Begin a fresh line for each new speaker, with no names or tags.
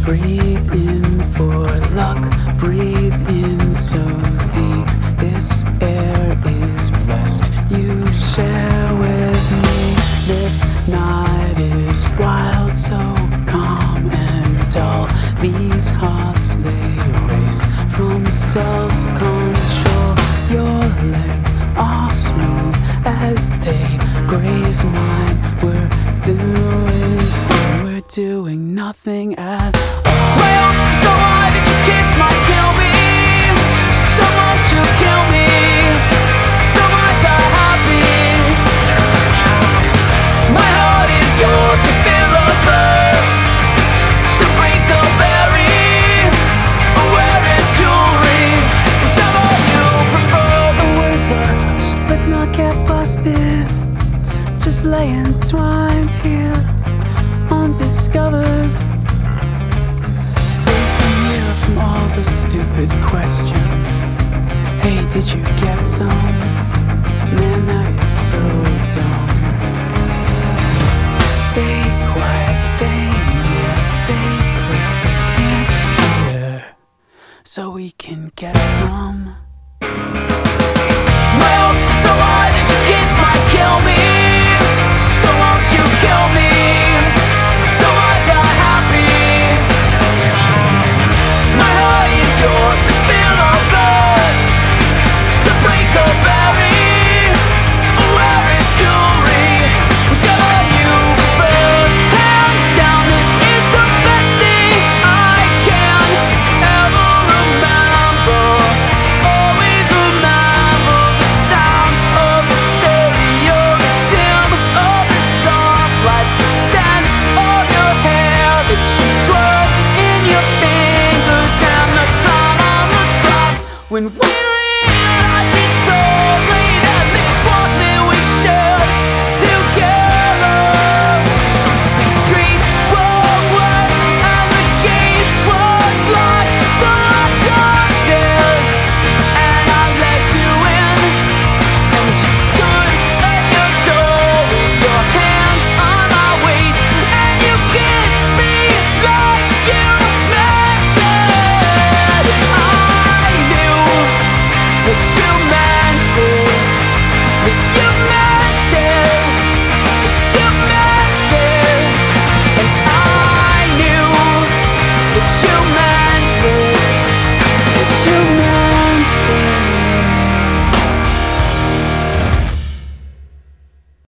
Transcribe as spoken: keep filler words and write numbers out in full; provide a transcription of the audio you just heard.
Breathe in for luck, breathe in so deep. This air is blessed, you share with me. This night is wild, so calm and dull. These hearts, they race from self-control. Your legs are smooth as they graze mine. We're doing, we're doing nothing at all. My hopes are so high that your kiss might kill me. So won't you kill me? So I die happy. My heart is yours to fill or burst, to break or bury. Where is jewelry? Whichever you prefer. The words are hushed, let's not get busted. Just lay entwined here, undiscovered. From all the stupid questions. Hey, did you get some? Man, that is so dumb. Stay quiet, stay near, stay close, they can't hear, so we can get some. My hopes are so high that your kiss might kill me. So won't you kill me? So I die happy. Yours to fill or burst, to break or bury. Where is jewelry? Whichever you prefer. Hands down, this is the best thing I can ever remember. Always remember the sound of the stereo, the dim of the soft lights, the scent of your hair that you twirl in your fingers, and the when